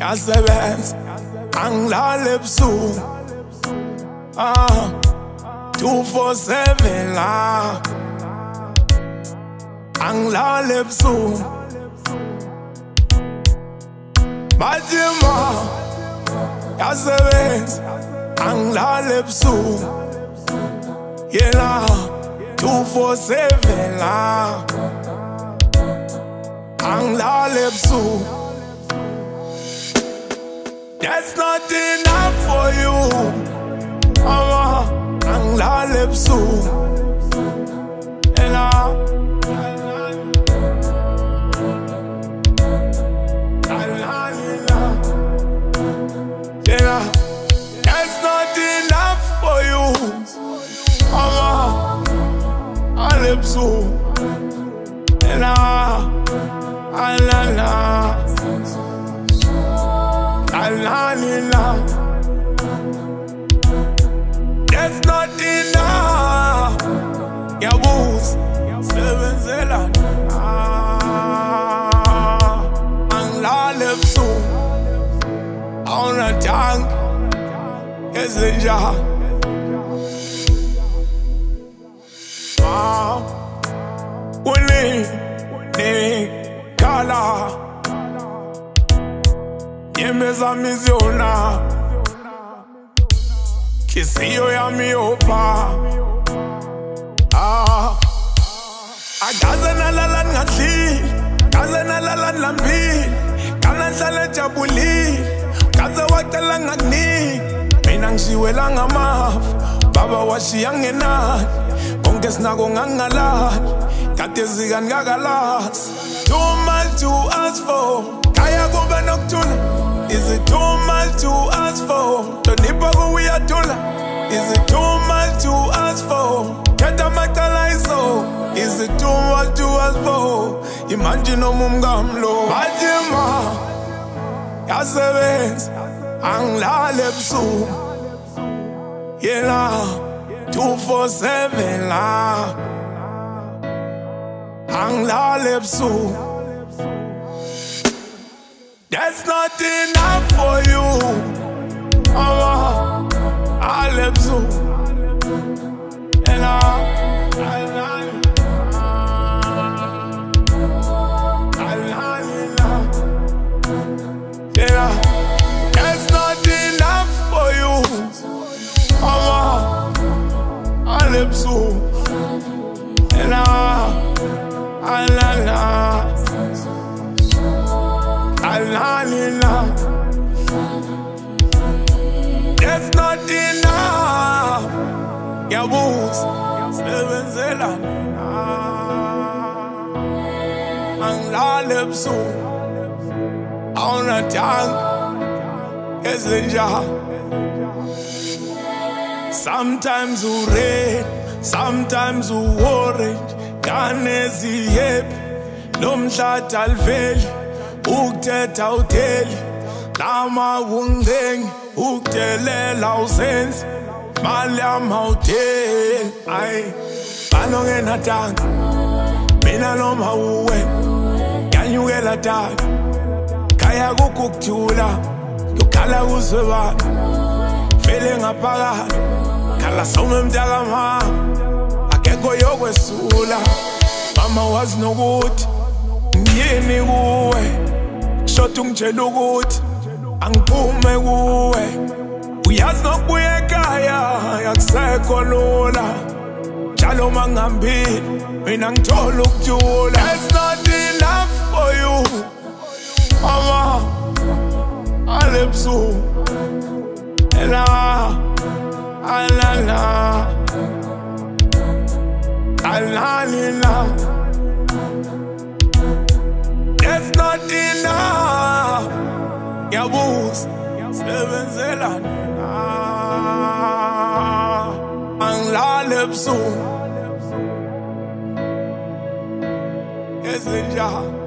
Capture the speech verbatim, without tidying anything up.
yasebenza angilali ebusuku ah two four seven la angilali ebusuku Majima yasebenza angilali ebusuku yela two four seven la angilali ebusuku. That's not enough for you. Mama, angilali ebusuku yela That's not enough for you. Mama, angilali ebusuku yela alala Alalila. That's not enough. Yabuz seven zelan angilali ebusuku awunathanga ezinjalo ah unikhala yemeza miziona kisiyo yami yopha ah akaze nalala ngadlile kaze nalala nlambile kana nhlale jabulile kaze wacela ngakunika mina ngishiwela ngamafu baba washiya ngenani konke sinako ngangalali kade zikani kakalasi too much to ask for kaya kube nokuthula. Is it too much to ask for? Tonipa kuyatula. Is it too much to ask for? Keta makala iso. Is it too much to ask for? Imagine umumgamlo. Majima yasebenza angilali ebusuku yela two four seven la angilali ebusuku. That's not enough for you. Mama, angilali ebusuku yela yeah. That's not enough for you. Mama, angilali ebusuku yela alala Alalila. That's not enough. Yabuz seven zelan angilali ebusuku awunathanga ezinjalo. Sometimes you red, sometimes you orange, kanezi happy nomhlathi aliveli ukuthetha utheli lama ungengi ukuthelela usenzi mali amawutheli ay balongenathanga mina noma uwe yanyukela tata kaya kukukuthula yokhala kuzwe bani vele ngaphakathi khala some mntaka mama akekho yokwesula mama wazi nokuthi ngiyini kuwe shot ungitshela ukuthi angiphume kuwe uyazi nokubuya ekhaya akusekho lula njalo mangihambile mina ngithola ukuthula. That's not enough for you. Mama, angilali ebusuku yela alala alalila. That's not enough. Yabuz seven zelan angilali ebusuku ezinjalo